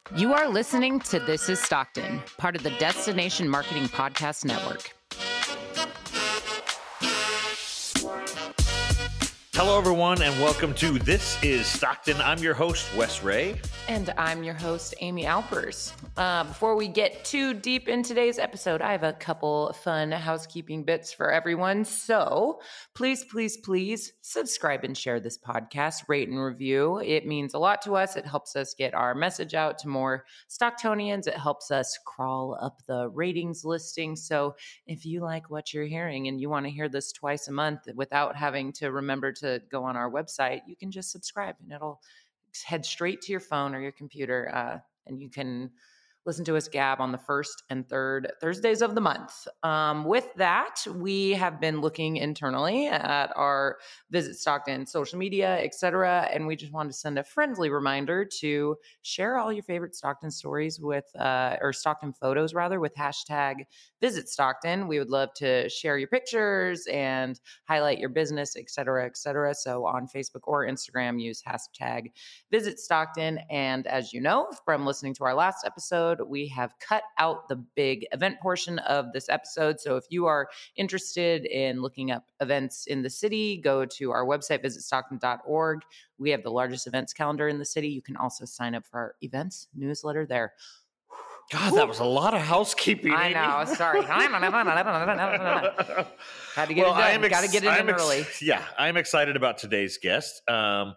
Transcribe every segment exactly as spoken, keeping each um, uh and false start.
You are listening to This is Stockton, part of the Destination Marketing Podcast Network. Hello, everyone, and welcome to This is Stockton. I'm your host, Wes Ray. And I'm your host, Amy Alpers. Uh, before we get too deep in today's episode, I have a couple fun housekeeping bits for everyone. So please, please, please subscribe and share this podcast, rate and review. It means a lot to us. It helps us get our message out to more Stocktonians. It helps us crawl up the ratings listing. So if you like what you're hearing and you want to hear this twice a month without having to remember to go on our website, you can just subscribe and it'll head straight to your phone or your computer, uh, and you can listen to us gab on the first and third Thursdays of the month. Um, with that, we have been looking internally at our Visit Stockton social media, et cetera, and we just wanted to send a friendly reminder to share all your favorite Stockton stories with, uh, or Stockton photos rather, with hashtag Visit Stockton. We would love to share your pictures and highlight your business, et cetera, et cetera. So on Facebook or Instagram, use hashtag Visit Stockton. And as you know, from listening to our last episode, we have cut out the big event portion of this episode. So if you are interested in looking up events in the city, go to our website, visit stockton dot org. We have the largest events calendar in the city. You can also sign up for our events newsletter there. God, that was a lot of housekeeping. I Amy. know. Sorry. Had to get well, it I done. am ex- Got to get it I'm in ex- early. Yeah, I'm excited about today's guest. Um,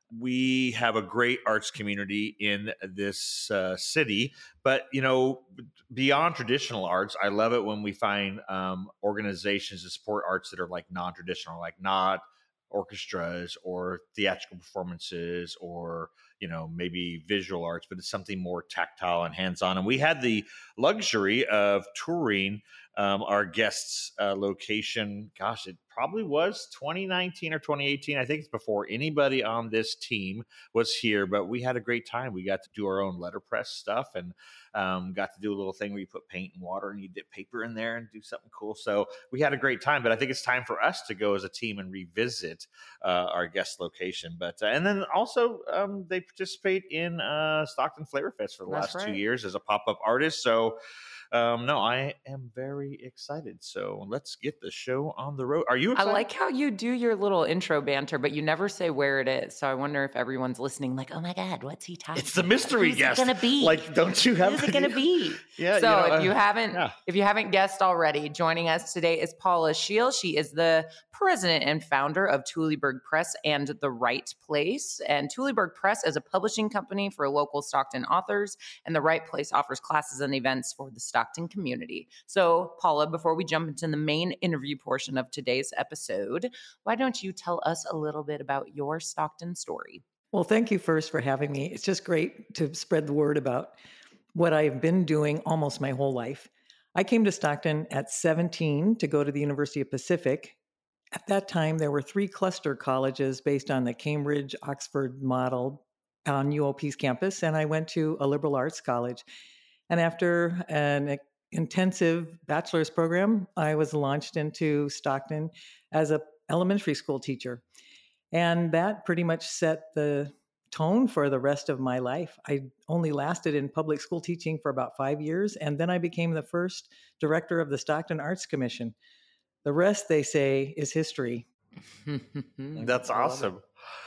we have a great arts community in this uh, city, but you know, beyond traditional arts, I love it when we find um, organizations that support arts that are like non-traditional, like not orchestras or theatrical performances or you know maybe visual arts, but it's something more tactile and hands-on. And we had the luxury of touring um, our guests' uh, location. Gosh, it probably was twenty nineteen or twenty eighteen. I think it's before anybody on this team was here, but we had a great time. We got to do our own letterpress stuff and um, got to do a little thing where you put paint and water and you dip paper in there and do something cool. So we had a great time, but I think it's time for us to go as a team and revisit uh, our guest location. But uh, and then also um, they participate in uh, Stockton Flavor Fest for the That's last right. two years as a pop-up artist. So Um, no, I am very excited. So let's get the show on the road. Are you excited? I like how you do your little intro banter, but you never say where it is. So I wonder if everyone's listening, like, oh my God, what's he talking It's the about? mystery Who's guest. it gonna be? Like, don't you have? Who's it gonna be? Yeah. So you know, if you uh, haven't, yeah. if you haven't guessed already, joining us today is Paula Scheel. She is the president and founder of Tulleyburg Press and The Right Place. And Tulleyburg Press is a publishing company for local Stockton authors, and The Right Place offers classes and events for the Stockton community. So, Paula, before we jump into the main interview portion of today's episode, why don't you tell us a little bit about your Stockton story? Well, thank you first for having me. It's just great to spread the word about what I've been doing almost my whole life. I came to Stockton at seventeen to go to the University of Pacific. At that time, there were three cluster colleges based on the Cambridge Oxford model on U O P's campus, and I went to a liberal arts college. And after an intensive bachelor's program, I was launched into Stockton as a elementary school teacher. And that pretty much set the tone for the rest of my life. I only lasted in public school teaching for about five years, and then I became the first director of the Stockton Arts Commission. The rest, they say, is history. That's awesome.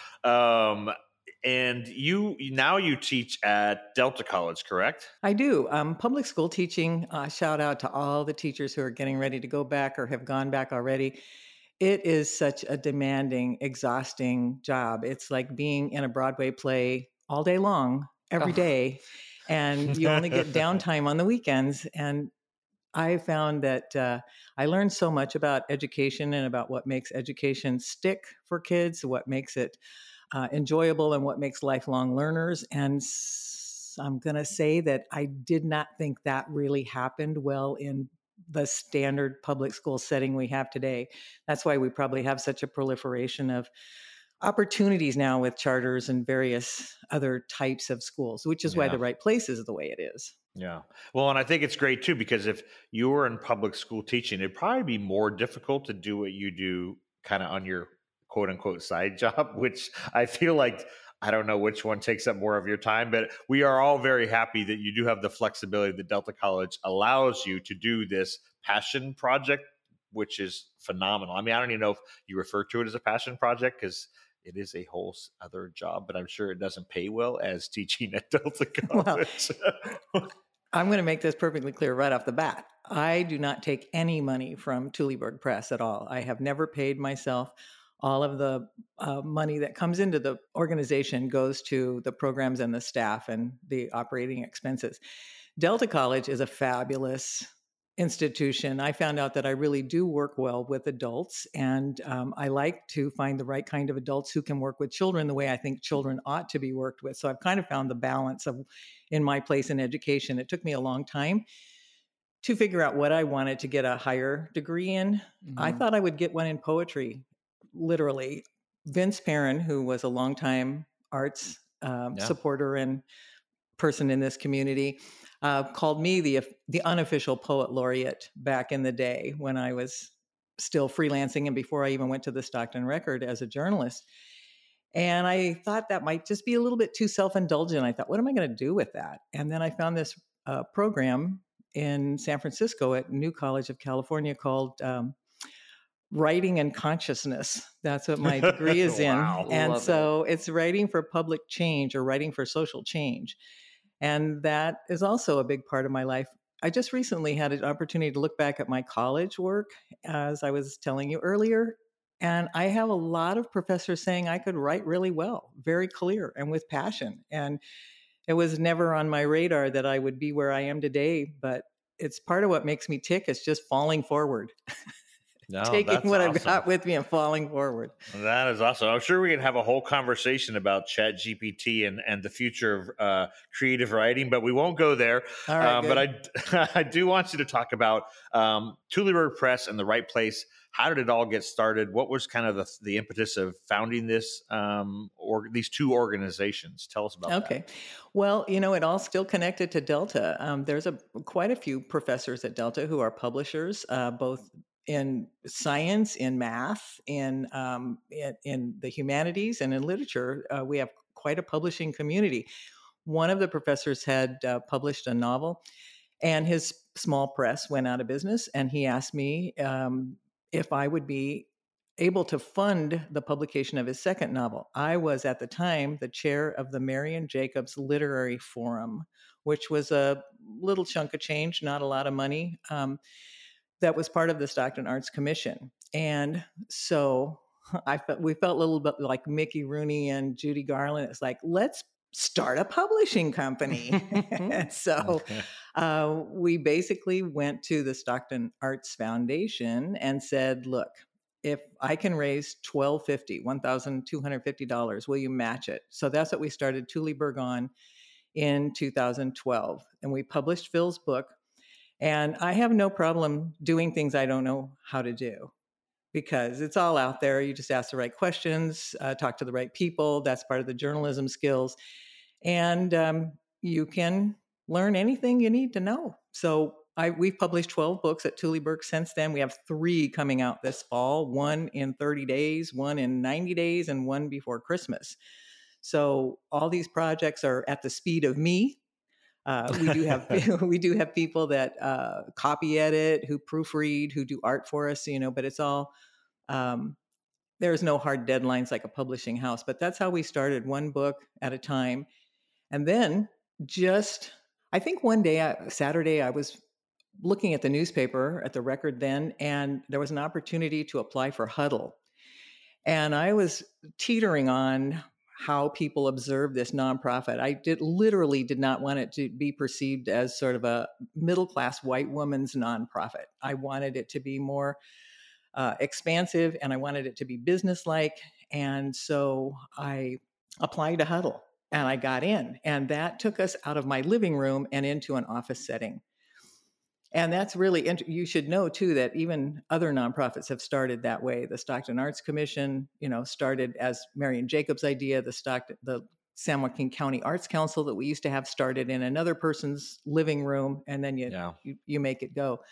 Um, and you now you teach at Delta College, correct? I do. Um, public school teaching, uh, shout out to all the teachers who are getting ready to go back or have gone back already. It is such a demanding, exhausting job. It's like being in a Broadway play all day long, every Oh. day, and you only get downtime on the weekends. And I found that uh, I learned so much about education and about what makes education stick for kids, what makes it uh, enjoyable, and what makes lifelong learners. And s- I'm going to say that I did not think that really happened well in the standard public school setting we have today. That's why we probably have such a proliferation of opportunities now with charters and various other types of schools, which is why Yeah. The Right Place is the way it is. Yeah. Well, and I think it's great too, because if you were in public school teaching, it'd probably be more difficult to do what you do kind of on your quote unquote side job, which I feel like I don't know which one takes up more of your time, but we are all very happy that you do have the flexibility that Delta College allows you to do this passion project, which is phenomenal. I mean, I don't even know if you refer to it as a passion project because it is a whole other job, but I'm sure it doesn't pay well as teaching at Delta College. Well, I'm going to make this perfectly clear right off the bat. I do not take any money from Tuliberg Press at all. I have never paid myself. All of the uh, money that comes into the organization goes to the programs and the staff and the operating expenses. Delta College is a fabulous institution. I found out that I really do work well with adults, and um, I like to find the right kind of adults who can work with children the way I think children ought to be worked with. So I've kind of found the balance of in my place in education. It took me a long time to figure out what I wanted to get a higher degree in. Mm-hmm. I thought I would get one in poetry, literally. Vince Perrin, who was a longtime arts um, yeah. supporter and person in this community, uh, called me the the unofficial poet laureate back in the day when I was still freelancing and before I even went to the Stockton Record as a journalist. And I thought that might just be a little bit too self-indulgent. I thought, what am I going to do with that? And then I found this uh, program in San Francisco at New College of California called um, Writing and Consciousness. That's what my degree is in. Wow, and so it. It's writing for public change or writing for social change. And that is also a big part of my life. I just recently had an opportunity to look back at my college work, as I was telling you earlier. And I have a lot of professors saying I could write really well, very clear and with passion. And it was never on my radar that I would be where I am today, but it's part of what makes me tick. It's just falling forward. No, taking what awesome. I've got with me and falling forward. That is awesome. I'm sure we can have a whole conversation about Chat G P T and, and the future of uh, creative writing, but we won't go there. All right, um, but I, I do want you to talk about um, Tuliberg Press and The Right Place. How did it all get started? What was kind of the, the impetus of founding this um, or these two organizations? Tell us about okay. that. Okay. Well, you know, it all still connected to Delta. Um, there's a quite a few professors at Delta who are publishers, uh, both in science, in math, in um, in, in the humanities, and in literature. Uh, we have quite a publishing community. One of the professors had uh, published a novel, and his small press went out of business, and he asked me um, if I would be able to fund the publication of his second novel. I was at the time the chair of the Marian Jacobs Literary Forum, which was a little chunk of change, not a lot of money. Um, that was part of the Stockton Arts Commission. And so I felt, we felt a little bit like Mickey Rooney and Judy Garland. It's like, let's start a publishing company. And so uh, we basically went to the Stockton Arts Foundation and said, look, if I can raise twelve fifty, one thousand two hundred fifty dollars, will you match it? So that's what we started Tuliberg on in two thousand twelve. And we published Phil's book. And I have no problem doing things I don't know how to do because it's all out there. You just ask the right questions, uh, talk to the right people. That's part of the journalism skills. And um, you can learn anything you need to know. So I, we've published twelve books at Tuliberg since then. We have three coming out this fall, one in thirty days, one in ninety days, and one before Christmas. So all these projects are at the speed of me. Uh, we do have we do have people that uh, copy edit, who proofread, who do art for us, you know. But it's all um, there's no hard deadlines like a publishing house. But that's how we started, one book at a time. And then just I think one day, I, Saturday, I was looking at the newspaper at the Record then, and there was an opportunity to apply for Huddle, and I was teetering on how people observe this nonprofit. I did literally did not want it to be perceived as sort of a middle-class white woman's nonprofit. I wanted it to be more uh, expansive, and I wanted it to be business-like. And so I applied to Huddle, and I got in. And that took us out of my living room and into an office setting. And that's really, int- you should know too, that even other nonprofits have started that way. The Stockton Arts Commission, you know, started as Marian Jacobs' idea. The Stockton, the San Joaquin County Arts Council that we used to have started in another person's living room, and then you, yeah. you, you make it go.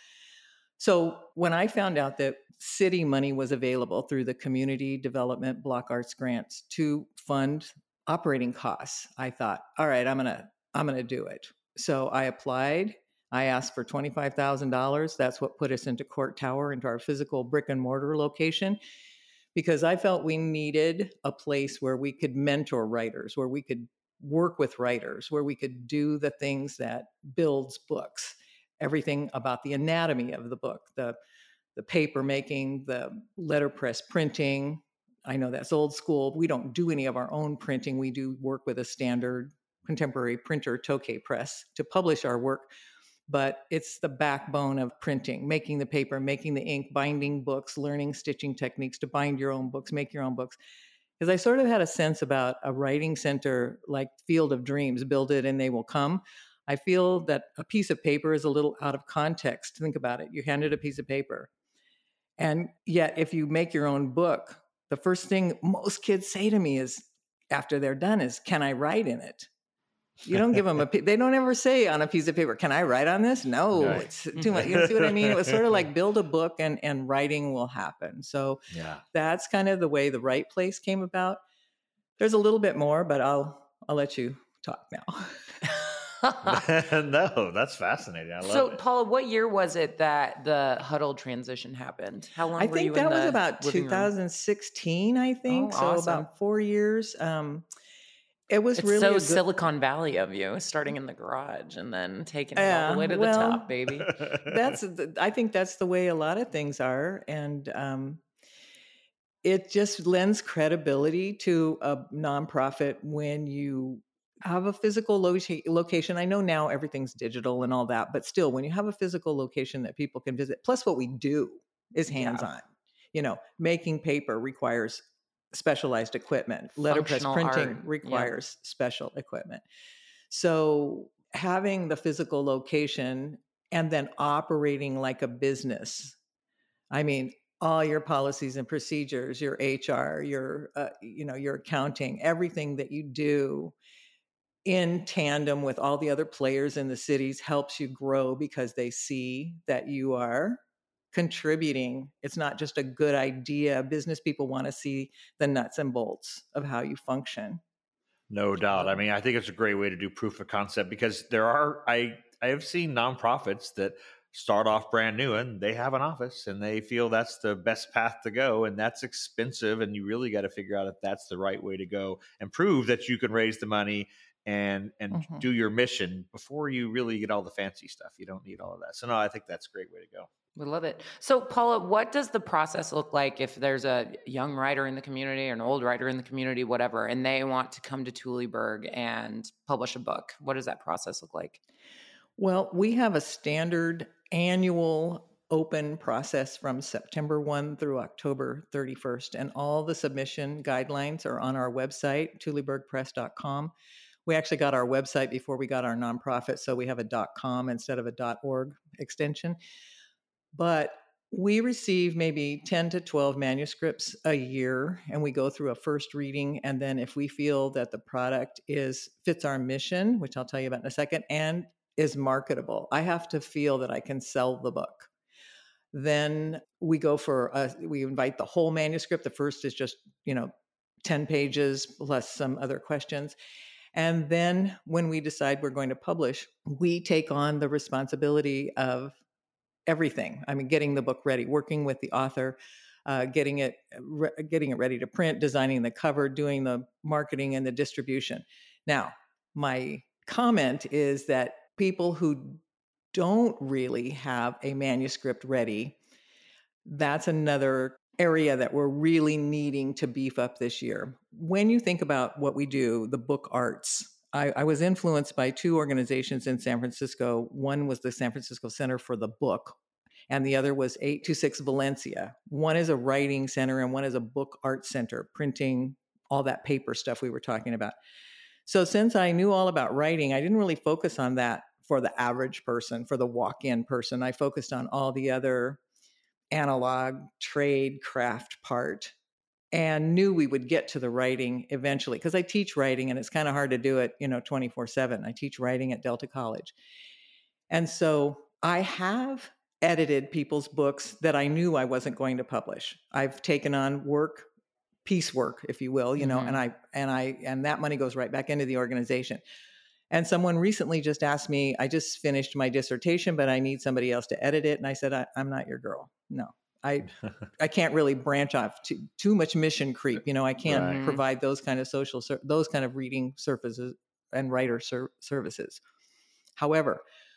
So when I found out that city money was available through the Community Development Block Arts Grants to fund operating costs. I thought, all right, I'm going to, I'm going to do it. So I applied. I asked for twenty-five thousand dollars. That's what put us into Court Tower, into our physical brick and mortar location, because I felt we needed a place where we could mentor writers, where we could work with writers, where we could do the things that builds books, everything about the anatomy of the book, the, the paper making, the letterpress printing. I know that's old school. We don't do any of our own printing. We do work with a standard contemporary printer, Tokay Press, to publish our work. But it's the backbone of printing, making the paper, making the ink, binding books, learning stitching techniques to bind your own books, make your own books. Because I sort of had a sense about a writing center like Field of Dreams, build it and they will come. I feel that a piece of paper is a little out of context. Think about it. You handed a piece of paper. And yet, if you make your own book, the first thing most kids say to me is, after they're done, is, can I write in it? You don't give them a, they don't ever say on a piece of paper, can I write on this? No, right. It's too much. You see what I mean? It was sort of like build a book and, and writing will happen. So yeah. That's kind of the way the Right Place came about. There's a little bit more, but I'll, I'll let you talk now. No, that's fascinating. I love so, it. Paula, what year was it that the Huddle transition happened? How long I were think you that in was the about two thousand sixteen, room? I think. Oh, so awesome. About four years. Um, It was it's really so good... Silicon Valley of you, starting in the garage and then taking it yeah, all the way to well, the top, baby. That's, I think that's the way a lot of things are. And um, it just lends credibility to a nonprofit when you have a physical lo- location. I know now everything's digital and all that, but still, when you have a physical location that people can visit, plus what we do is hands-on. Yeah. You know, making paper requires specialized equipment. Letterpress printing art. requires yeah. special equipment. So having the physical location and then operating like a business, I mean, all your policies and procedures, your H R, your, uh, you know, your accounting, everything that you do in tandem with all the other players in the cities helps you grow because they see that you are contributing. It's not just a good idea. Business people want to see the nuts and bolts of how you function. No doubt. I mean, I think it's a great way to do proof of concept because there are, I, I have seen nonprofits that start off brand new and they have an office and they feel that's the best path to go. And that's expensive. And you really got to figure out if that's the right way to go and prove that you can raise the money and, and mm-hmm. do your mission before you really get all the fancy stuff. You don't need all of that. So no, I think that's a great way to go. We love it. So, Paula, what does the process look like if there's a young writer in the community or an old writer in the community, whatever, and they want to come to Tulleyburg and publish a book? What does that process look like? Well, we have a standard annual open process from September first through October thirty-first, and all the submission guidelines are on our website, tulleyburg press dot com. We actually got our website before we got our nonprofit, so we have a .com instead of a .org extension. But we receive maybe ten to twelve manuscripts a year, and we go through a first reading. And then if we feel that the product is fits our mission, which I'll tell you about in a second, and is marketable, I have to feel that I can sell the book. Then we go for, a, we invite the whole manuscript. The first is just, you know, ten pages plus some other questions. And then when we decide we're going to publish, we take on the responsibility of everything. I mean, getting the book ready, working with the author, uh, getting it, re- getting it ready to print, designing the cover, doing the marketing and the distribution. Now, my comment is that people who don't really have a manuscript ready, that's another area that we're really needing to beef up this year. When you think about what we do, the book arts, I, I was influenced by two organizations in San Francisco. One was the San Francisco Center for the Book, and the other was eight two six Valencia. One is a writing center, and one is a book art center, printing all that paper stuff we were talking about. So since I knew all about writing, I didn't really focus on that for the average person, for the walk-in person. I focused on all the other analog trade craft part, and knew we would get to the writing eventually, because I teach writing and it's kind of hard to do it, you know, twenty-four seven. I teach writing at Delta College. And so I have edited people's books that I knew I wasn't going to publish. I've taken on work, piecework, if you will, you know, Mhm. and I, and I, and that money goes right back into the organization. And someone recently just asked me, I just finished my dissertation, but I need somebody else to edit it. And I said, I, I'm not your girl. No, I, I can't really branch off to too much mission creep. You know, I can't Right. provide those kind of social, ser- those kind of reading surfaces and writer ser- services. However,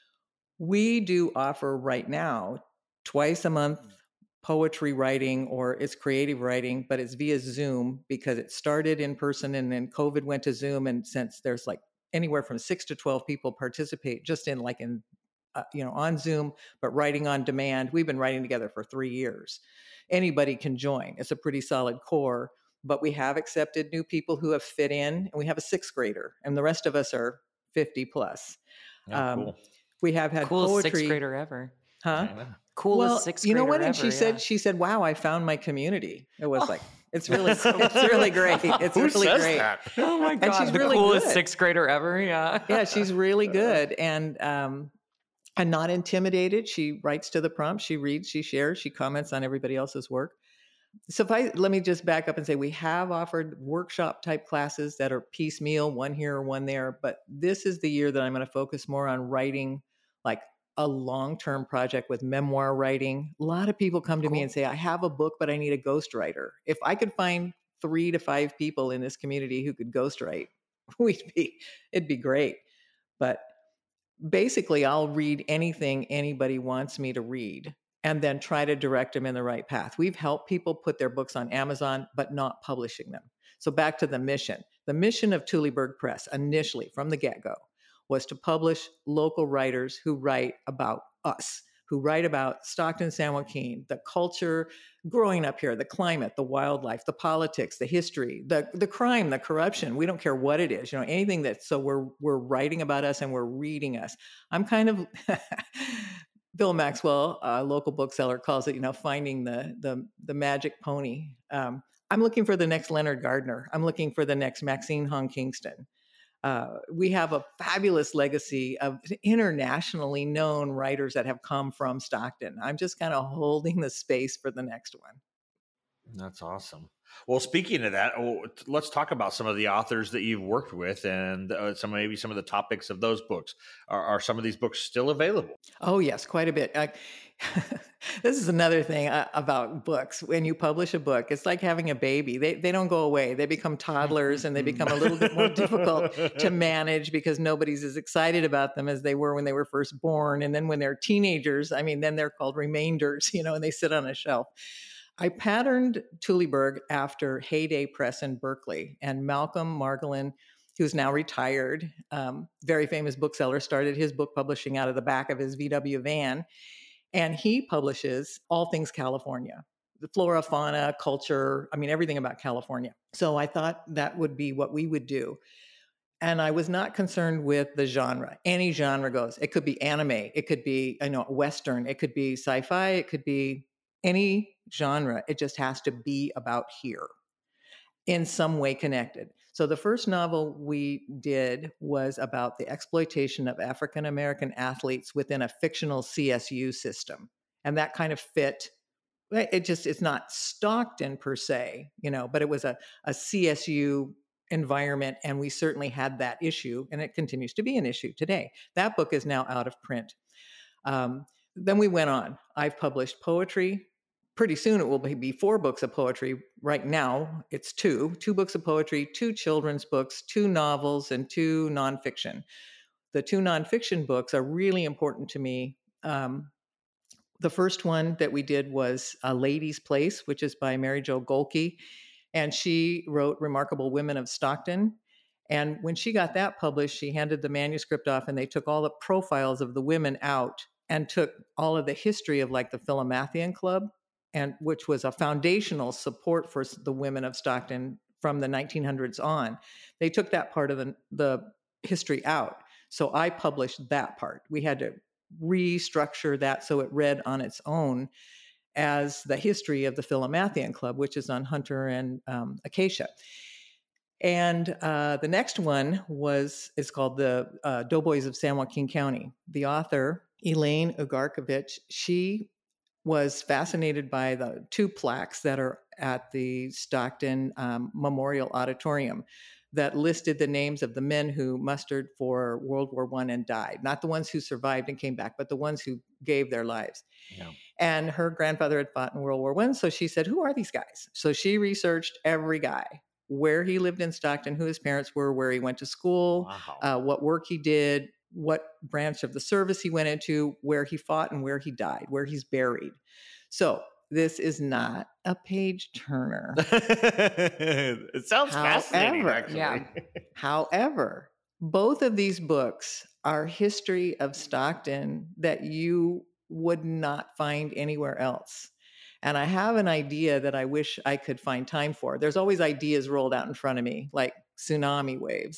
we do offer right now twice a month poetry writing, or it's creative writing, but it's via Zoom because it started in person and then COVID went to Zoom. And since there's like anywhere from six to twelve people participate just in like in, uh, you know, on Zoom, but writing on demand. We've been writing together for three years. Anybody can join. It's a pretty solid core, but we have accepted new people who have fit in, and we have a sixth grader, and the rest of us are fifty plus. Oh, Um, cool. we have had Coolest poetry. sixth grader ever. Huh? I know. Coolest Well, sixth you know grader what? And ever, she yeah. said, she said, wow, I found my community. It was Oh. like, it's really, it's really great. It's Who really says great. that? Oh my God, she's the really coolest good. sixth grader ever. Yeah. Yeah, she's really good. And, um, and not intimidated. She writes to the prompt. She reads, she shares, she comments on everybody else's work. So if I, let me just back up and say, we have offered workshop type classes that are piecemeal, one here, one there, but this is the year that I'm going to focus more on writing like a long-term project with memoir writing. A lot of people come to me Cool. and say, I have a book, but I need a ghostwriter. If I could find three to five people in this community who could ghostwrite, we'd be, it'd be great. But basically, I'll read anything anybody wants me to read and then try to direct them in the right path. We've helped people put their books on Amazon, but not publishing them. So back to the mission. The mission of Tuliberg Press initially from the get-go was to publish local writers who write about us, who write about Stockton, San Joaquin, the culture growing up here, the climate, the wildlife, the politics, the history, the, the crime, the corruption. We don't care what it is, you know, anything that, so we're, we're writing about us and we're reading us. I'm kind of, Bill Maxwell, a local bookseller, calls it, you know, finding the, the, the magic pony. Um, I'm looking for the next Leonard Gardner. I'm looking for the next Maxine Hong Kingston. Uh, we have a fabulous legacy of internationally known writers that have come from Stockton. I'm just kind of holding the space for the next one. That's awesome. Well, speaking of that, oh, let's talk about some of the authors that you've worked with and uh, some maybe some of the topics of those books. Are, are some of these books still available? Oh, yes, quite a bit. I, this is another thing uh, about books. When you publish a book, it's like having a baby. They they don't go away. They become toddlers and they become a little bit more difficult to manage because nobody's as excited about them as they were when they were first born. And then when they're teenagers, I mean, then they're called remainders, you know, and they sit on a shelf. I patterned Tuliberg after Heyday Press in Berkeley, and Malcolm Margolin, who's now retired, um, very famous bookseller, started his book publishing out of the back of his V W van. And he publishes all things California, the flora, fauna, culture, I mean, everything about California. So I thought that would be what we would do. And I was not concerned with the genre. Any genre goes. It could be anime. It could be, I know, Western. It could be sci-fi. It could be any genre. It just has to be about here in some way connected. So the first novel we did was about the exploitation of African-American athletes within a fictional C S U system. And that kind of fit. It just, it's not Stockton per se, you know, but it was a, a C S U environment. And we certainly had that issue, and it continues to be an issue today. That book is now out of print. Um, then we went on. I've published poetry. Pretty soon it will be four books of poetry. Right now it's two, two books of poetry, two children's books, two novels, and two nonfiction. The two nonfiction books are really important to me. Um, the first one that we did was A Lady's Place, which is by Mary Jo Golke. And she wrote Remarkable Women of Stockton. And when she got that published, she handed the manuscript off, and they took all the profiles of the women out and took all of the history of like the Philomathian Club, and which was a foundational support for the women of Stockton from the nineteen hundreds on. They took that part of the, the history out. So I published that part. We had to restructure that so it read on its own as the history of the Philomathian Club, which is on Hunter and um, Acacia. And uh, the next one was, is called The uh, Doughboys of San Joaquin County. The author, Elaine Ugarkovich, she was fascinated by the two plaques that are at the Stockton um, Memorial Auditorium that listed the names of the men who mustered for World War One and died, not the ones who survived and came back, but the ones who gave their lives. Yeah. And her grandfather had fought in World War One. So she said, who are these guys? So she researched every guy, where he lived in Stockton, who his parents were, where he went to school, Wow. uh, what work he did, what branch of the service he went into, where he fought and where he died, where he's buried. So this is not a page turner. It sounds fascinating, However, actually. Yeah. However, both of these books are history of Stockton that you would not find anywhere else. And I have an idea that I wish I could find time for. There's always ideas rolled out in front of me, like tsunami waves.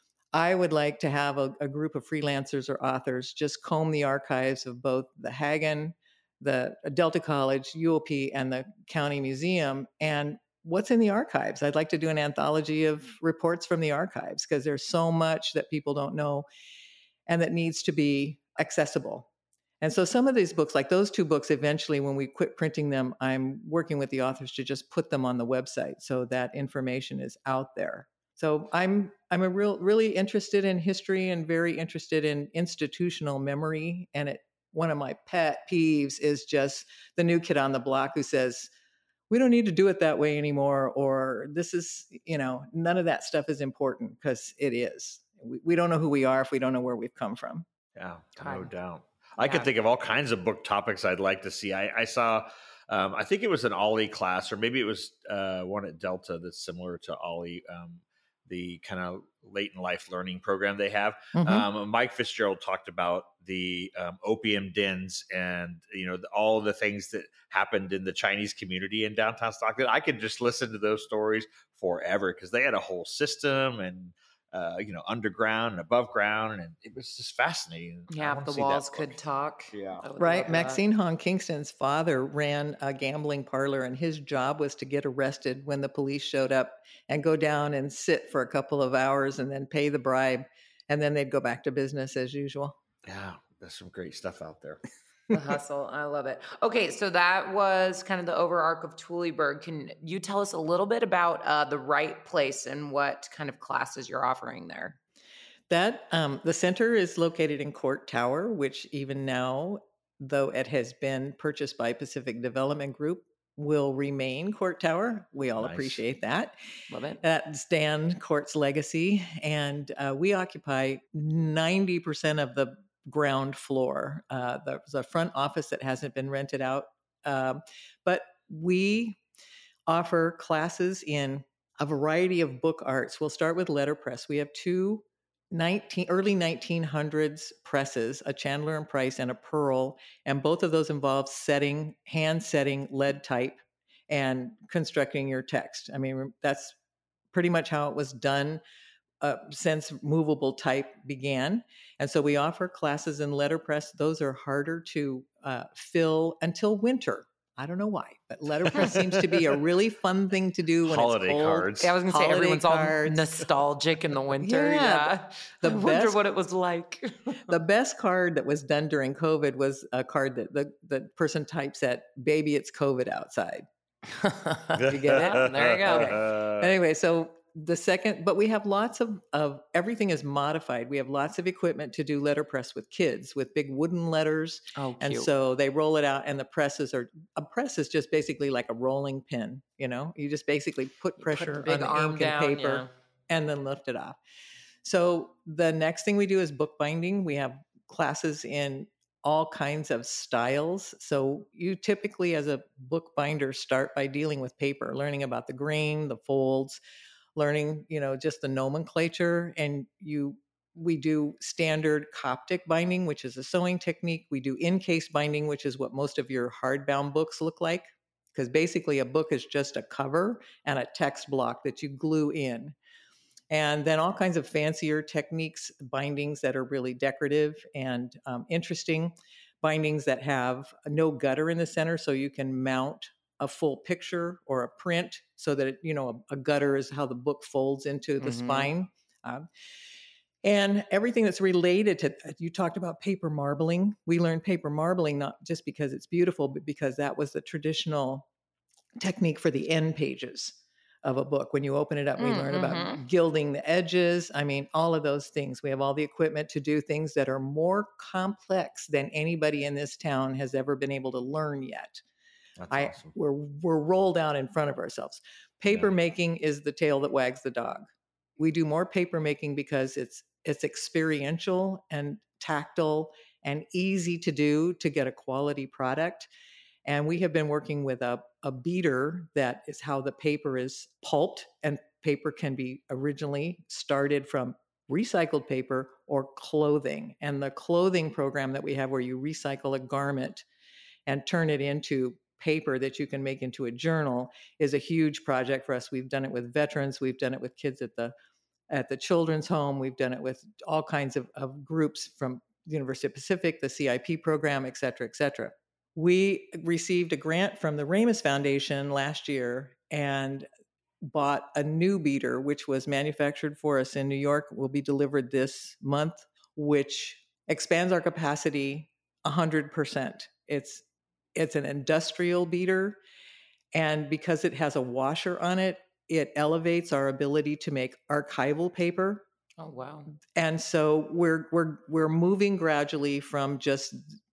I would like to have a, a group of freelancers or authors just comb the archives of both the Hagen, the Delta College, U O P, and the County Museum, and what's in the archives. I'd like to do an anthology of reports from the archives because there's so much that people don't know and that needs to be accessible. And so some of these books, like those two books, eventually when we quit printing them, I'm working with the authors to just put them on the website so that information is out there. So I'm I'm a real really interested in history and very interested in institutional memory. And it one of my pet peeves is just the new kid on the block who says, we don't need to do it that way anymore, or this is, you know, none of that stuff is important, because it is. We, we don't know who we are if we don't know where we've come from. Yeah, God. no doubt. I Yeah. could think of all kinds of book topics I'd like to see. I, I saw, um, I think it was an Ollie class, or maybe it was uh, one at Delta that's similar to Ollie, um, the kind of late in life learning program they have. Mhm. Um, Mike Fitzgerald talked about the um, opium dens and, you know, the, all the things that happened in the Chinese community in downtown Stockton. I could just listen to those stories forever because they had a whole system and, uh, you know, underground and above ground. And it was just fascinating. I Yeah, wanna if the see that walls book. could talk. Yeah. I would Right. love that. Maxine Hong Kingston's father ran a gambling parlor, and his job was to get arrested when the police showed up and go down and sit for a couple of hours and then pay the bribe. And then they'd go back to business as usual. Yeah, there's some great stuff out there. The hustle. I love it. Okay, so that was kind of the overarch of Tulleyburg. Can you tell us a little bit about uh, the Right Place and what kind of classes you're offering there? That um, the center is located in Court Tower, which even now, though it has been purchased by Pacific Development Group, will remain Court Tower. We all Nice. appreciate that. Love it. That's Dan Court's legacy, and uh, we occupy ninety percent of the ground floor. Uh, there's a front office that hasn't been rented out, um, but we offer classes in a variety of book arts. We'll start with letterpress. We have two nineteen, early nineteen hundreds presses, a Chandler and Price and a Pearl, and both of those involve setting, hand setting lead type and constructing your text. I mean, that's pretty much how it was done uh, since movable type began. And so we offer classes in letterpress. Those are harder to uh, fill until winter. I don't know why, but letterpress seems to be a really fun thing to do when Holiday it's cold. cards. Yeah, I was gonna say Holiday everyone's cards. all nostalgic in the winter. Yeah, Yeah, the I wonder best- what it was like. The best card that was done during COVID was a card that the, the person types at, baby, it's COVID outside. You get it? There you go. Anyway, so the second, but we have lots of, of everything is modified. We have lots of equipment to do letterpress with kids with big wooden letters. Oh, And cute. so they roll it out, and the presses are, a press is just basically like a rolling pin, you know, you just basically put You put pressure the big on the arm ink down, and paper and then lift it off. So the next thing we do is bookbinding. We have classes in all kinds of styles. So you typically, as a bookbinder, start by dealing with paper, learning about the grain, the folds, learning, you know, just the nomenclature. And you, we do standard Coptic binding, which is a sewing technique. We do in-case binding, which is what most of your hardbound books look like, because basically a book is just a cover and a text block that you glue in. And then all kinds of fancier techniques, bindings that are really decorative and um, interesting, bindings that have no gutter in the center, so you can mount a full picture or a print so that, it, you know, a, a gutter is how the book folds into the Mhm. spine. Um, and everything that's related to, you talked about paper marbling. We learned paper marbling not just because it's beautiful, but because that was the traditional technique for the end pages of a book. When you open it up, we Mm, learn mhm. about gilding the edges. I mean, all of those things. We have all the equipment to do things that are more complex than anybody in this town has ever been able to learn yet. That's I awesome. we're we're rolled out in front of ourselves. Paper Yeah. making is the tail that wags the dog. We do more paper making because it's it's experiential and tactile and easy to do to get a quality product. And we have been working with a, a beater that is how the paper is pulped, and paper can be originally started from recycled paper or clothing. And the clothing program that we have, where you recycle a garment and turn it into paper that you can make into a journal, is a huge project for us. We've done it with veterans. We've done it with kids at the at the children's home. We've done it with all kinds of, of groups from the University of Pacific, the C I P program, et cetera, et cetera. We received a grant from the Ramus Foundation last year and bought a new beater, which was manufactured for us in New York, will be delivered this month, which expands our capacity one hundred percent. It's it's an industrial beater, and because it has a washer on it, it elevates our ability to make archival paper. Oh, wow. And so we're we're we're moving gradually from just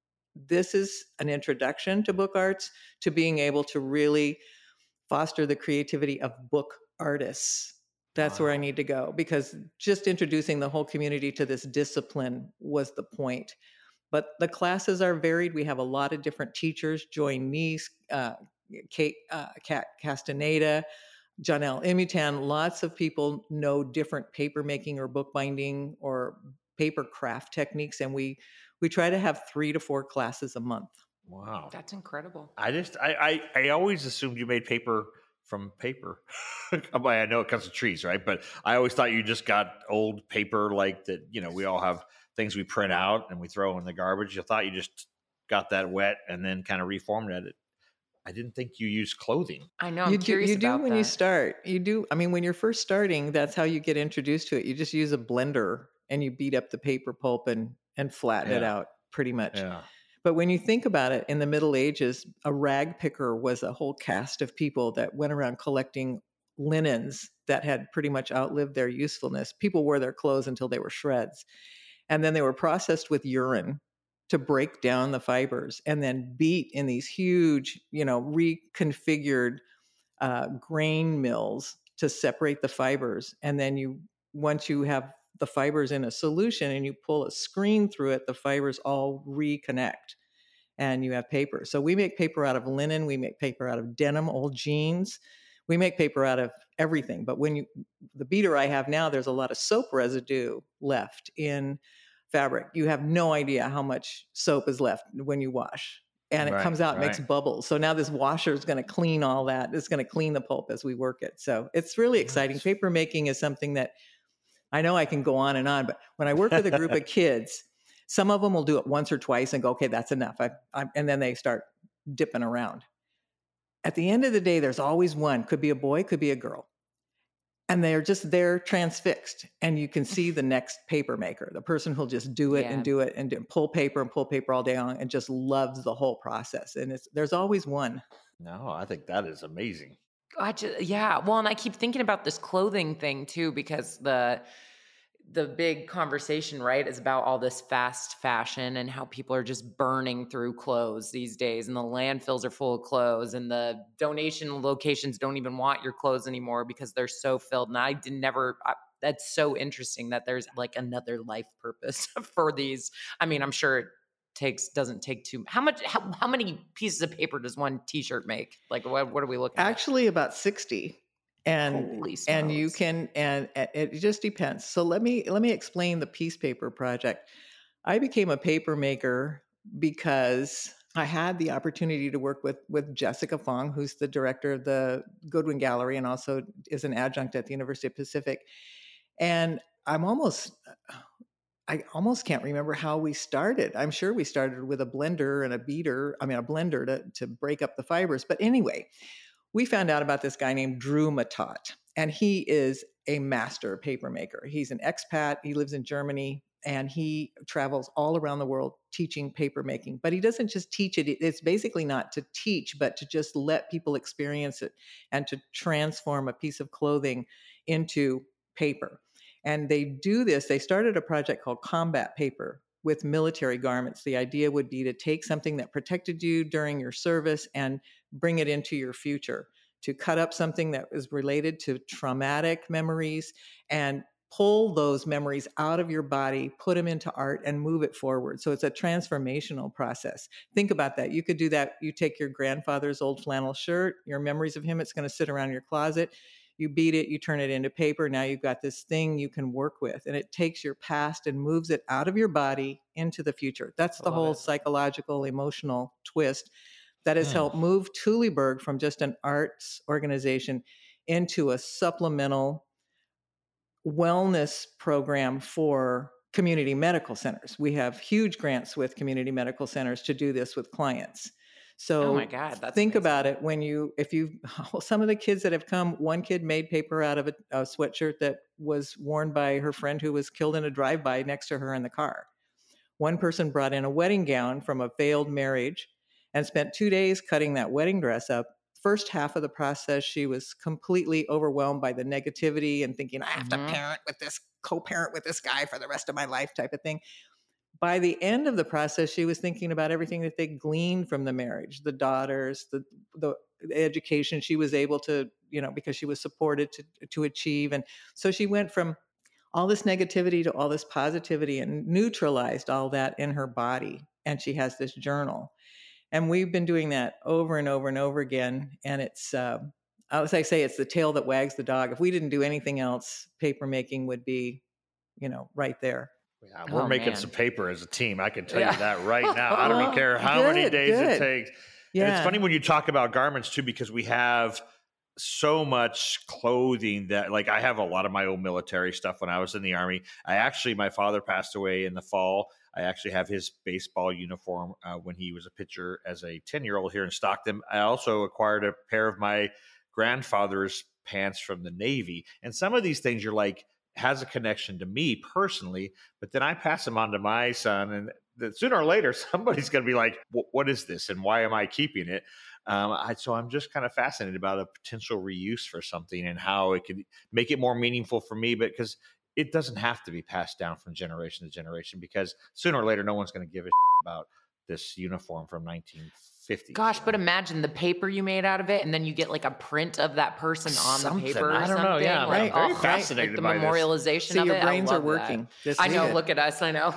this is an introduction to book arts to being able to really foster the creativity of book artists. That's wow. where I need to go, because just introducing the whole community to this discipline was the point. But the classes are varied. We have a lot of different teachers join me, uh, Kate uh, Kat Castaneda, Janelle Imutan. Lots of people know different paper making or bookbinding or paper craft techniques, and we we try to have three to four classes a month. Wow, that's incredible. I just I I, I always assumed you made paper from paper. I know it comes from trees, right? But I always thought you just got old paper like that. You know, we all have things we print out and we throw in the garbage. I thought you just got that wet and then kind of reformed it. I didn't think you used clothing. I know. I'm you curious do, you about do when that. you start. You do. I mean, when you're first starting, that's how you get introduced to it. You just use a blender and you beat up the paper pulp and and flatten Yeah. it out pretty much. Yeah. But when you think about it, in the Middle Ages, a rag picker was a whole cast of people that went around collecting linens that had pretty much outlived their usefulness. People wore their clothes until they were shreds. And then they were processed with urine to break down the fibers and then beat in these huge, you know, reconfigured uh, grain mills to separate the fibers. And then you, once you have the fibers in a solution and you pull a screen through it, the fibers all reconnect and you have paper. So we make paper out of linen. We make paper out of denim, old jeans. We make paper out of everything. But when you, the beater I have now, there's a lot of soap residue left in fabric. You have no idea how much soap is left when you wash. And it Right, comes out, right. makes bubbles. So now this washer is going to clean all that. It's going to clean the pulp as we work it. So it's really exciting. Nice. Paper making is something that I know I can go on and on, but when I work with a group of kids, some of them will do it once or twice and go, okay, that's enough. I, I, and then they start dipping around. At the end of the day, there's always one, could be a boy, could be a girl. And they're just there transfixed. And you can see the next paper maker, the person who'll just do it Yeah. and do it and do, pull paper and pull paper all day long and just loves the whole process. And it's there's always one. No, I think that is amazing. Gotcha. Yeah. Well, and I keep thinking about this clothing thing too, because the the big conversation, right, is about all this fast fashion and how people are just burning through clothes these days, and the landfills are full of clothes, and the donation locations don't even want your clothes anymore because they're so filled. And I did never. I, that's so interesting that there's like another life purpose for these. I mean, I'm sure it takes doesn't take too how much how, how many pieces of paper does one t-shirt make? Like what, what are we looking at? Actually, about sixty. And Holy and you smokes. can and, and it just depends. So let me let me explain the piece paper project. I became a paper maker because I had the opportunity to work with with Jessica Fong, who's the director of the Goodwin Gallery and also is an adjunct at the University of Pacific. And I'm almost I almost can't remember how we started. I'm sure we started with a blender and a beater, I mean a blender to to break up the fibers. But anyway, we found out about this guy named Drew Matot, and he is a master paper maker. He's an expat. He lives in Germany, and he travels all around the world teaching paper making. But he doesn't just teach it. It's basically not to teach, but to just let people experience it and to transform a piece of clothing into paper. And they do this. They started a project called Combat Paper with military garments. The idea would be to take something that protected you during your service and bring it into your future, to cut up something that was related to traumatic memories and pull those memories out of your body, put them into art, and move it forward. So it's a transformational process. Think about that. You could do that. You take your grandfather's old flannel shirt, your memories of him, it's going to sit around your closet. You beat it, you turn it into paper. Now you've got this thing you can work with, and it takes your past and moves it out of your body into the future. That's the whole it. psychological, emotional twist that has mm. helped move Tuliberg from just an arts organization into a supplemental wellness program for community medical centers. We have huge grants with community medical centers to do this with clients. So oh my God, that's think amazing. about it when you, if you, some of the kids that have come, one kid made paper out of a, a sweatshirt that was worn by her friend who was killed in a drive-by next to her in the car. One person brought in a wedding gown from a failed marriage and spent two days cutting that wedding dress up. First half of the process, she was completely overwhelmed by the negativity and thinking, I have mm-hmm. to parent with this, co-parent with this guy for the rest of my life type of thing. By the end of the process, she was thinking about everything that they gleaned from the marriage, the daughters, the, the education she was able to, you know, because she was supported to, to achieve. And so she went from all this negativity to all this positivity and neutralized all that in her body. And she has this journal. And we've been doing that over and over and over again. And it's, uh, as I say, it's the tail that wags the dog. If we didn't do anything else, paper making would be, you know, right there. Yeah, we're oh, making man. some paper as a team. I can tell yeah. you that right now. I don't care how good, many days good. it takes. Yeah. And it's funny when you talk about garments too, because we have so much clothing that, like, I have a lot of my old military stuff when I was in the Army. I actually, my father passed away in the fall. I actually have his baseball uniform uh, when he was a pitcher as a ten-year-old here in Stockton. I also acquired a pair of my grandfather's pants from the Navy. And some of these things you're like, has a connection to me personally, but then I pass them on to my son, and that sooner or later somebody's going to be like, what is this and why am I keeping it? Um, I, so I'm just kind of fascinated about a potential reuse for something and how it could make it more meaningful for me, but because it doesn't have to be passed down from generation to generation, because sooner or later no one's going to give a shit about this uniform from nineteen fifty. Gosh, but imagine the paper you made out of it, and then you get like a print of that person on Something. the paper or I don't something. know, yeah, like, right. Very oh, fascinated like the by memorialization this. of See, your it. brains I are love working. I know. Look at us. I know.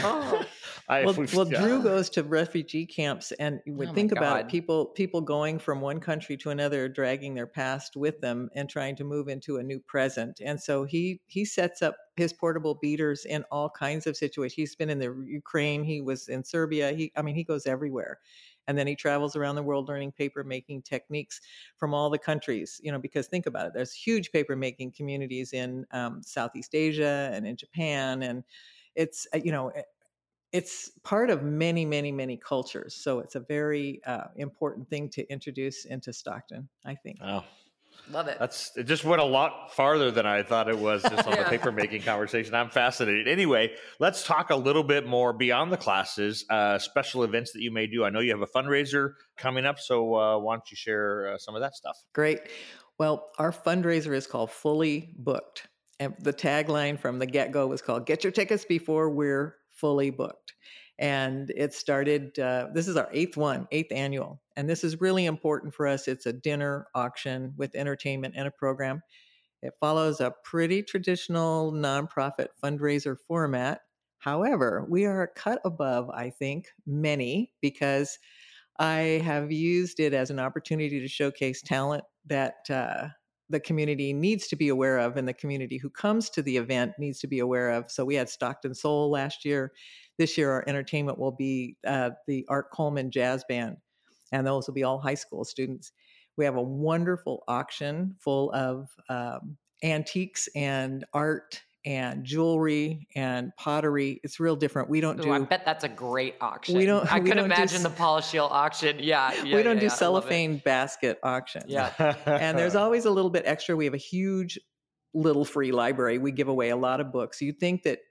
I, well, well yeah. Drew goes to refugee camps, and you would Oh think my about God. people people going from one country to another, dragging their past with them and trying to move into a new present. And so he he sets up his portable beaters in all kinds of situations. He's been in the Ukraine. He was in Serbia. He, I mean, he goes everywhere. And then he travels around the world learning paper making techniques from all the countries, you know, because think about it. There's huge paper making communities in um, Southeast Asia and in Japan. And it's, uh, you know, it's part of many, many, many cultures. So it's a very uh, important thing to introduce into Stockton, I think. Oh. Love it. That's it. Just went a lot farther than I thought it was just on yeah. the paper making conversation. I'm fascinated. Anyway, let's talk a little bit more beyond the classes, uh, special events that you may do. I know you have a fundraiser coming up, so uh, why don't you share uh, some of that stuff? Great. Well, our fundraiser is called Fully Booked. And the tagline from the get-go was called, get your tickets before we're fully booked. And it started, uh, this is our eighth one, eighth annual. And this is really important for us. It's a dinner auction with entertainment and a program. It follows a pretty traditional nonprofit fundraiser format. However, we are a cut above, I think, many, because I have used it as an opportunity to showcase talent that uh, the community needs to be aware of, and the community who comes to the event needs to be aware of. So we had Stockton Soul last year. This year, our entertainment will be uh, the Art Coleman Jazz Band, and those will be all high school students. We have a wonderful auction full of um, antiques and art and jewelry and pottery. It's real different. We don't Ooh, do. I bet that's a great auction. We don't. I we could don't imagine do, the Polish Shield auction. Yeah, yeah we don't yeah, do yeah. cellophane basket auctions. Yeah, and there's always a little bit extra. We have a huge little free library. We give away a lot of books. You'd think that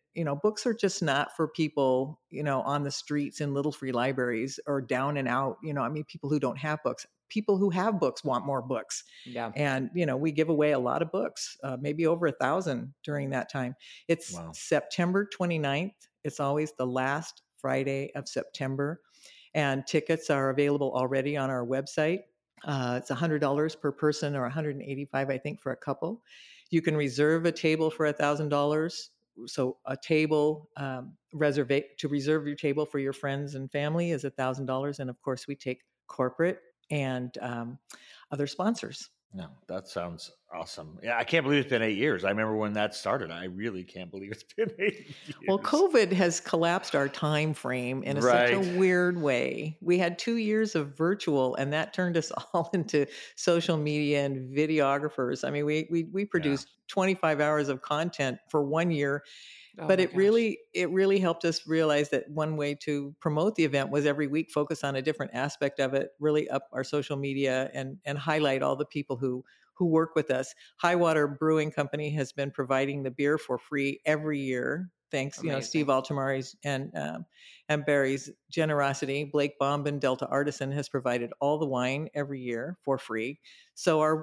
you know, books are just not for people, you know, on the streets in little free libraries or down and out. You know, I mean, people who don't have books. People who have books want more books. Yeah. And, you know, we give away a lot of books, uh, maybe over a thousand during that time. It's Wow. September twenty-ninth. It's always the last Friday of September. And tickets are available already on our website. Uh, it's one hundred dollars per person or one hundred eighty-five dollars, I think, for a couple. You can reserve a table for one thousand dollars. So a table, um, reserve to reserve your table for your friends and family is one thousand dollars. And of course, we take corporate and um, other sponsors. No, that sounds awesome. Yeah, I can't believe it's been eight years. I remember when that started. I really can't believe it's been eight years. Well, COVID has collapsed our time frame in a, Right. such a weird way. We had two years of virtual, and that turned us all into social media and videographers. I mean, we we we produced twenty-five hours of content for one year. Oh But my it gosh. really, it really helped us realize that one way to promote the event was every week focus on a different aspect of it, really up our social media and and highlight all the people who who work with us. Highwater Brewing Company has been providing the beer for free every year. Thanks, you know, Amazing. Steve Altamari's and um, and Barry's generosity. Blake Bombin, Delta Artisan, has provided all the wine every year for free. So our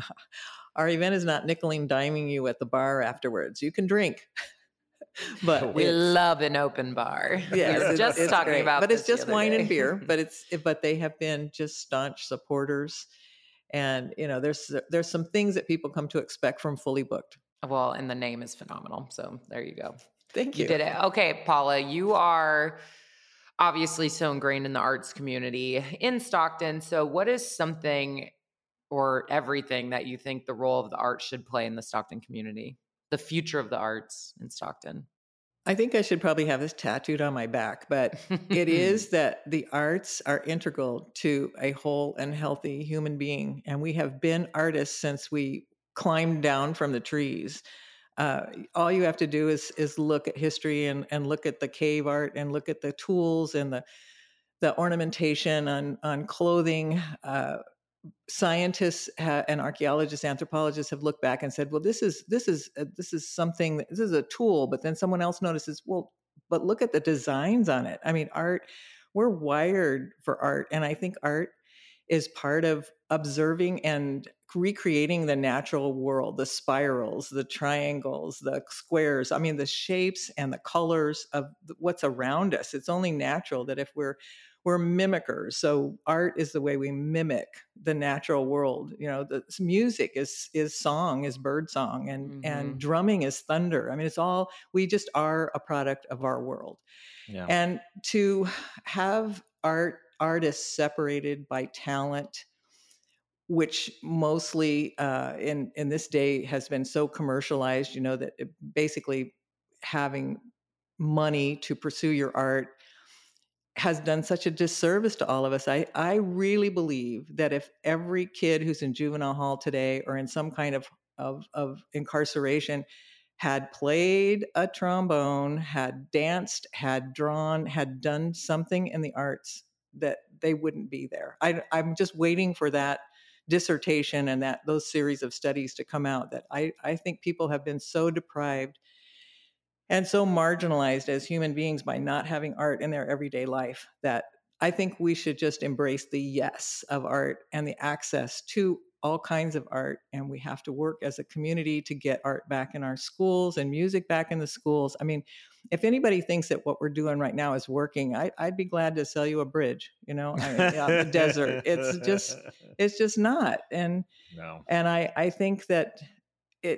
our event is not nickel and diming you at the bar afterwards. You can drink. But We it's- love an open bar. Yes, we were it's- just it's talking great. about but it's this the just other wine day. and beer. But it's but they have been just staunch supporters, and you know there's there's some things that people come to expect from Fully Booked. Well, and the name is phenomenal. So there you go. Thank You you. did it. Okay, Paula, you are obviously so ingrained in the arts community in Stockton. So what is something or everything that you think the role of the arts should play in the Stockton community? The future of the arts in Stockton? I think I should probably have this tattooed on my back, but it is that the arts are integral to a whole and healthy human being, and we have been artists since we climbed down from the trees. Uh, all you have to do is is look at history and and look at the cave art and look at the tools and the the ornamentation on on clothing. Uh, scientists ha- and archaeologists, anthropologists have looked back and said, "Well, this is this is uh, this is something. This is a tool." But then someone else notices, "Well, but look at the designs on it." I mean, art. We're wired for art, and I think art is part of observing and recreating the natural world, the spirals, the triangles, the squares. I mean, the shapes and the colors of what's around us. It's only natural that if we're we're mimickers. So art is the way we mimic the natural world. You know, the music is is song, is bird song, and Mhm. and drumming is thunder. I mean, it's all, we just are a product of our world. Yeah. And to have art artists separated by talent, which mostly uh, in in this day has been so commercialized, you know, that it basically having money to pursue your art has done such a disservice to all of us. I, I really believe that if every kid who's in juvenile hall today or in some kind of, of, of incarceration had played a trombone, had danced, had drawn, had done something in the arts, that they wouldn't be there. I, I'm just waiting for that dissertation and that those series of studies to come out. That I, I think people have been so deprived and so marginalized as human beings by not having art in their everyday life that I think we should just embrace the yes of art and the access to all kinds of art. And we have to work as a community to get art back in our schools and music back in the schools. I mean, if anybody thinks that what we're doing right now is working, I, I'd be glad to sell you a bridge, you know, I mean, out in the desert. It's just, it's just not. And, no. and I, I think that it,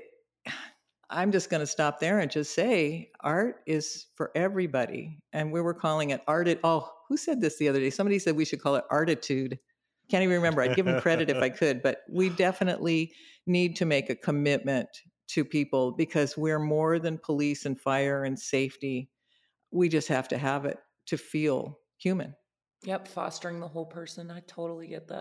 I'm just going to stop there and just say art is for everybody. And we were calling it art. Oh, who said this the other day? Somebody said we should call it artitude. Can't even remember. I'd give them credit if I could, but we definitely need to make a commitment to people because we're more than police and fire and safety. We just have to have it to feel human. Yep, fostering the whole person. I totally get that.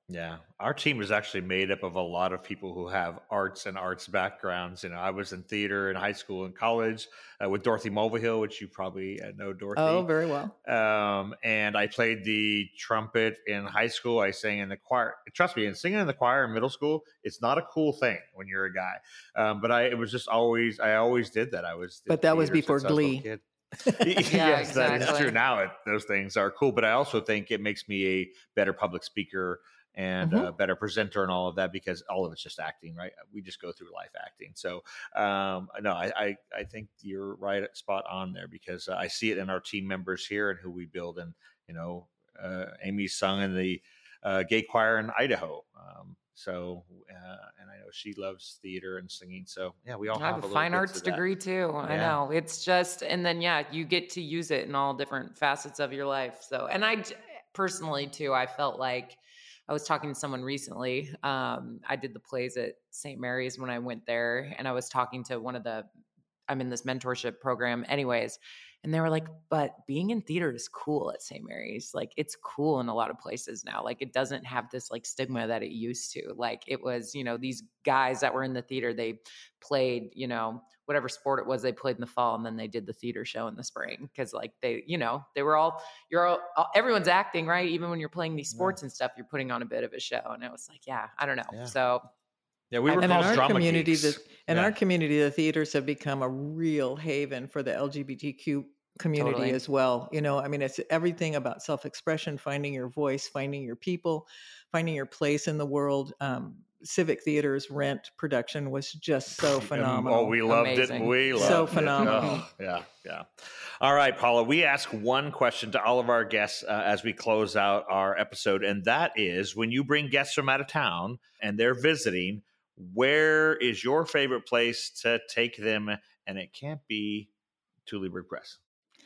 Yeah, our team is actually made up of a lot of people who have arts and arts backgrounds. You know, I was in theater in high school and college uh, with Dorothy Mulvihill, which you probably uh, know Oh, Dorothy. very well. Um, and I played the trumpet in high school. I sang in the choir. Trust me, and singing in the choir in middle school, it's not a cool thing when you're a guy. Um, but I, it was just always, I always did that. I was, But that was theater before since I was a little Glee. kid. Yeah, Yes, that is exactly. true. Now it, those things are cool, but I also think it makes me a better public speaker and Mhm. a better presenter and all of that, because all of it's just acting, right? We just go through life acting. So, um, no, I, I, I think you're right at spot on there, because uh, I see it in our team members here and who we build. And, you know, uh, Amy sung in the uh, gay choir in Idaho. Um, so, uh, and I know she loves theater and singing. So, yeah, we all I have, have a a little fine bits arts of that. degree too. I Yeah. know. It's just, and then, yeah, you get to use it in all different facets of your life. So, and I j- personally too, I felt like I was talking to someone recently. Um, I did the plays at Saint Mary's when I went there, and I was talking to one of the, I'm in this mentorship program anyways. And they were like, but being in theater is cool at Saint Mary's. Like, it's cool in a lot of places now. Like, it doesn't have this like stigma that it used to. Like, it was, you know, these guys that were in the theater, they played, you know, whatever sport it was, they played in the fall, and then they did the theater show in the spring. Cause like they, you know, they were all, you're all, everyone's acting, right? Even when you're playing these sports and stuff, you're putting on a bit of a show. And it was like, yeah, I don't know. Yeah. So Yeah, we were And in called our drama community, geeks. the in Yeah. our community, the theaters have become a real haven for the L G B T Q community Totally. as well. You know, I mean, it's everything about self-expression, finding your voice, finding your people, finding your place in the world. Um, Civic Theater's Rent production was just so Um, phenomenal. oh, we loved Amazing. it. We loved So it. phenomenal. Oh, yeah, yeah. All right, Paula, we ask one question to all of our guests uh, as we close out our episode, and that is, when you bring guests from out of town and they're visiting, where is your favorite place to take them? And it can't be Tulleyburg Press.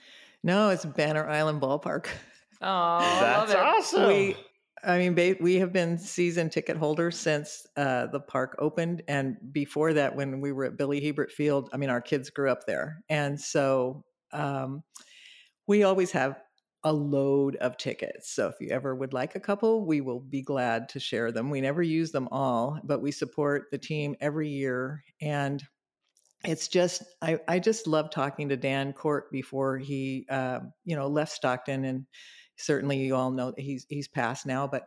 No, it's Banner Island Ballpark. Oh, I That's love it. awesome. We, I mean, ba- we have been season ticket holders since uh, the park opened, and before that, when we were at Billy Hebert Field, I mean, our kids grew up there, and so um, we always have a load of tickets. So if you ever would like a couple, we will be glad to share them. We never use them all, but we support the team every year, and it's just I, I just love talking to Dan Court before he uh, you know left Stockton, and certainly you all know that he's he's passed now, but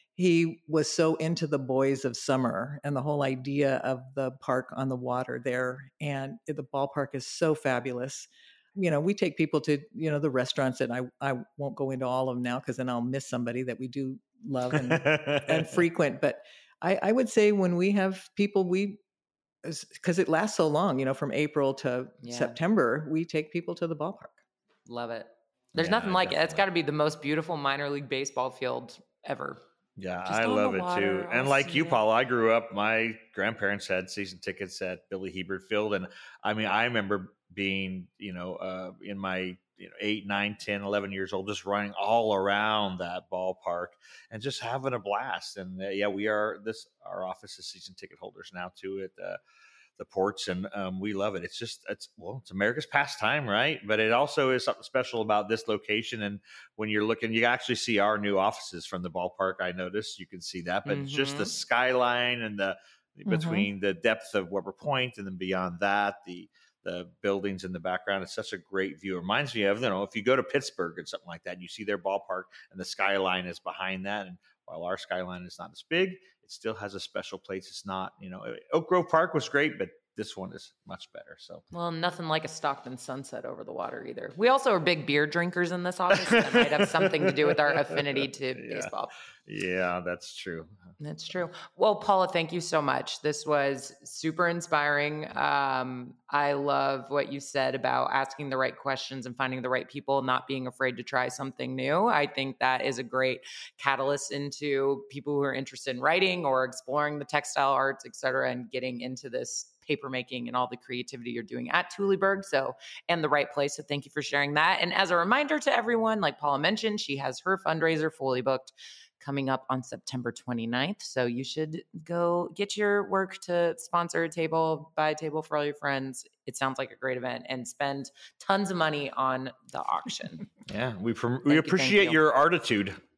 he was so into the Boys of Summer and the whole idea of the park on the water there, and the ballpark is so fabulous. You know, we take people to you know the restaurants, and I I won't go into all of them now because then I'll miss somebody that we do love and and frequent, but I, I would say when we have people we because it lasts so long, you know, from April to Yeah. September, we take people to the ballpark. Love it. There's Yeah, nothing like it. It's definitely. got to be the most beautiful minor league baseball field ever. Yeah, Just I on love the it too. water, And I'll like see you, it. Paul, I grew up, my grandparents had season tickets at Billy Hebert Field. And I mean, I remember being, you know, uh, in my you know, eight, nine, ten, eleven years old, just running all around that ballpark and just having a blast. And uh, yeah, we are this, our office is season ticket holders now too at uh, the ports, and um, we love it. It's just, it's, well, it's America's pastime, right? But it also is something special about this location. And when you're looking, you actually see our new offices from the ballpark. I noticed you can see that, but it's just the Mhm. skyline and the between the depth of Weber Point and then beyond that, the the buildings in the background. It's such a great view. It reminds me of, you know, if you go to Pittsburgh or something like that, you see their ballpark and the skyline is behind that. And while our skyline is not as big, it still has a special place. It's not, you know, Oak Grove Park was great, but this one is much better. So, Well, nothing like a Stockton sunset over the water either. We also are big beer drinkers in this office. That might have something to do with our affinity to Yeah. baseball. yeah, that's true. That's true. Well, Paula, thank you so much. This was super inspiring. Um, I love what you said about asking the right questions and finding the right people, not being afraid to try something new. I think that is a great catalyst into people who are interested in writing or exploring the textile arts, et cetera, and getting into this paper making and all the creativity you're doing at Tulleyburg. So, and the right place. So thank you for sharing that. And as a reminder to everyone, like Paula mentioned, she has her fundraiser fully booked coming up on September twenty-ninth. So you should go get your work to sponsor a table, buy a table for all your friends. It sounds like a great event, and spend tons of money on the auction. Yeah, we prom- Thank we you, appreciate thank you. your artitude.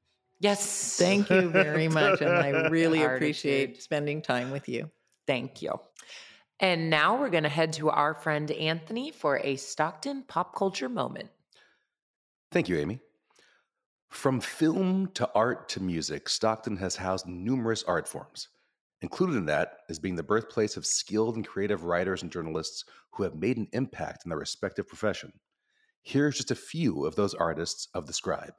Yes. Thank you very much. And I really Artitude. appreciate spending time with you. Thank you. And now we're going to head to our friend Anthony for a Stockton pop culture moment. Thank you, Amy. From film to art to music, Stockton has housed numerous art forms. Included in that is being the birthplace of skilled and creative writers and journalists who have made an impact in their respective profession. Here's just a few of those artists of the scribe.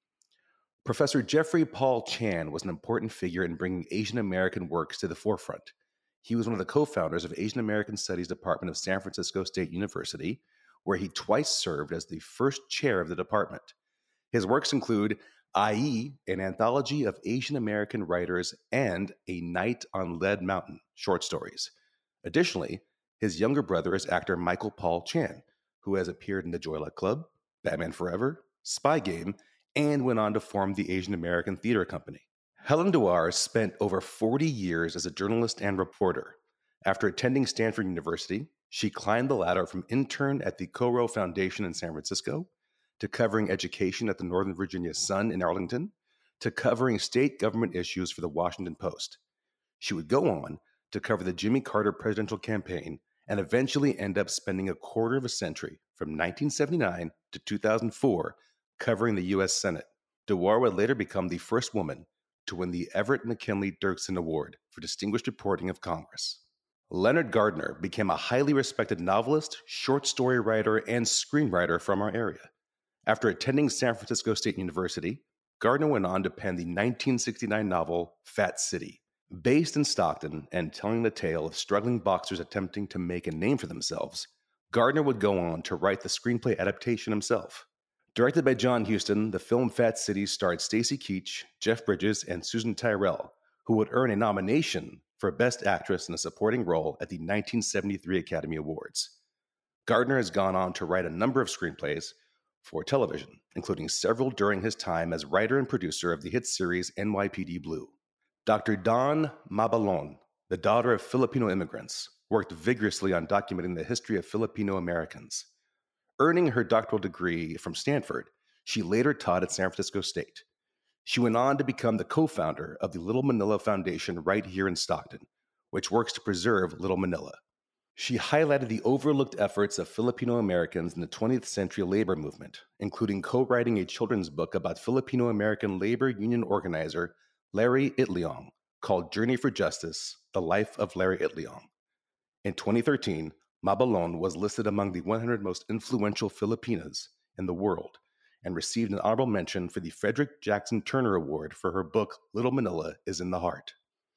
Professor Jeffrey Paul Chan was an important figure in bringing Asian American works to the forefront. He was one of the co-founders of Asian American Studies Department of San Francisco State University, where he twice served as the first chair of the department. His works include I E, an anthology of Asian American writers, and A Night on Lead Mountain, short stories. Additionally, his younger brother is actor Michael Paul Chan, who has appeared in The Joy Luck Club, Batman Forever, Spy Game, and went on to form the Asian American Theater Company. Helen Dewar spent over forty years as a journalist and reporter. After attending Stanford University, she climbed the ladder from intern at the Coro Foundation in San Francisco, to covering education at the Northern Virginia Sun in Arlington, to covering state government issues for the Washington Post. She would go on to cover the Jimmy Carter presidential campaign and eventually end up spending a quarter of a century, from nineteen seventy-nine to two thousand four, covering the U S Senate. Dewar would later become the first woman to win the Everett McKinley Dirksen Award for Distinguished Reporting of Congress. Leonard Gardner became a highly respected novelist, short story writer, and screenwriter from our area. After attending San Francisco State University, Gardner went on to pen the nineteen sixty-nine novel Fat City. Based in Stockton and telling the tale of struggling boxers attempting to make a name for themselves, Gardner would go on to write the screenplay adaptation himself. Directed by John Huston, the film Fat City starred Stacy Keach, Jeff Bridges, and Susan Tyrrell, who would earn a nomination for Best Actress in a Supporting Role at the nineteen seventy-three Academy Awards. Gardner has gone on to write a number of screenplays for television, including several during his time as writer and producer of the hit series N Y P D Blue. Doctor Dawn Mabalon, the daughter of Filipino immigrants, worked vigorously on documenting the history of Filipino Americans. Earning her doctoral degree from Stanford, she later taught at San Francisco State. She went on to become the co-founder of the Little Manila Foundation right here in Stockton, which works to preserve Little Manila. She highlighted the overlooked efforts of Filipino Americans in the twentieth century labor movement, including co-writing a children's book about Filipino American labor union organizer Larry Itliong, called Journey for Justice, The Life of Larry Itliong. In twenty thirteen, Mabalon was listed among the one hundred most influential Filipinas in the world and received an honorable mention for the Frederick Jackson Turner Award for her book Little Manila is in the Heart.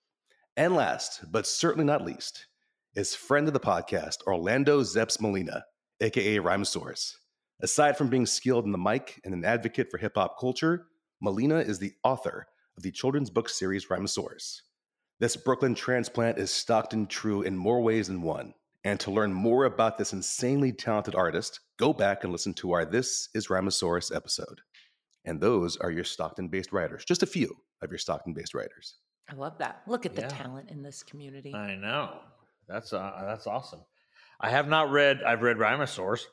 And last, but certainly not least, is friend of the podcast, Orlando Zeps Molina, aka Rhymosaurus. Aside from being skilled in the mic and an advocate for hip-hop culture, Molina is the author of the children's book series Rhymosaurus. This Brooklyn transplant is Stockton true in more ways than one. And to learn more about this insanely talented artist, go back and listen to our This is Rhymosaurus episode. And those are your Stockton-based writers, just a few of your Stockton-based writers. I love that. Look at the Yeah. talent in this community. I know. That's uh, that's awesome. I have not read. I've read Rhymosaurus.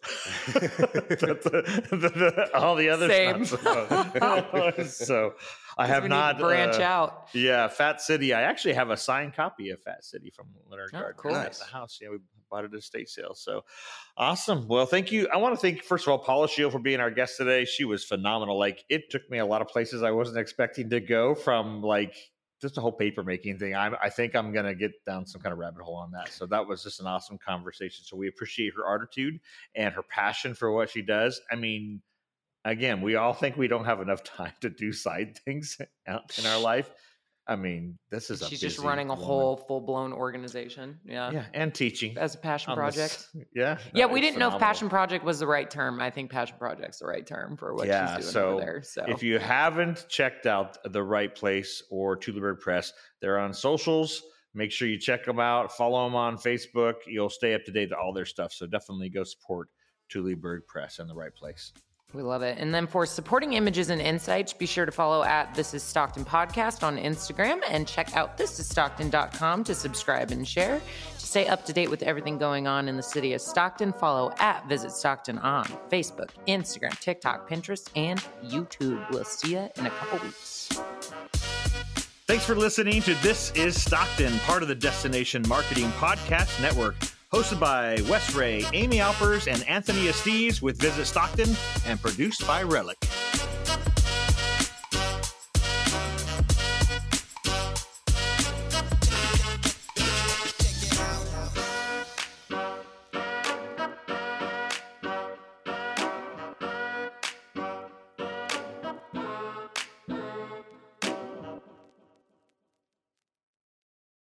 But the, the, the, all the other Same. stuff. So I have we not need to branch uh, out. Yeah, Fat City. I actually have a signed copy of Fat City from Leonard Oh, Gardner cool. at Nice. the house. Yeah, we bought it at a estate sale. So awesome. Well, thank you. I want to thank first of all Paula Shield for being our guest today. She was phenomenal. Like it took me a lot of places I wasn't expecting to go, from like just the whole paper making thing. I, I think I'm going to get down some kind of rabbit hole on that. So that was just an awesome conversation. So we appreciate her attitude and her passion for what she does. I mean, again, we all think we don't have enough time to do side things out in our life. I mean, this is a She's just busy running a woman. whole full-blown organization. Yeah. Yeah, and teaching. As a passion on project. this- Yeah. Yeah, no, we it's didn't know if phenomenal. passion project was the right term. I think passion project's the right term for what Yeah, she's doing so over there. So If you haven't checked out The Right Place or Tulipbird Press, they're on socials. Make sure you check them out. Follow them on Facebook. You'll stay up to date to all their stuff. So definitely go support Tulipbird Press and The Right Place. we love it. And then for supporting images and insights, be sure to follow at This Is Stockton Podcast on Instagram and check out this is stockton dot com to subscribe and share. Just stay up to date with everything going on in the city of Stockton, follow at Visit Stockton on Facebook, Instagram, TikTok, Pinterest, and YouTube. We'll see you in a couple weeks. Thanks for listening to This is Stockton, part of the Destination Marketing Podcast Network, hosted by Wes Ray, Amy Alpers, and Anthony Estes with Visit Stockton, and produced by Relic.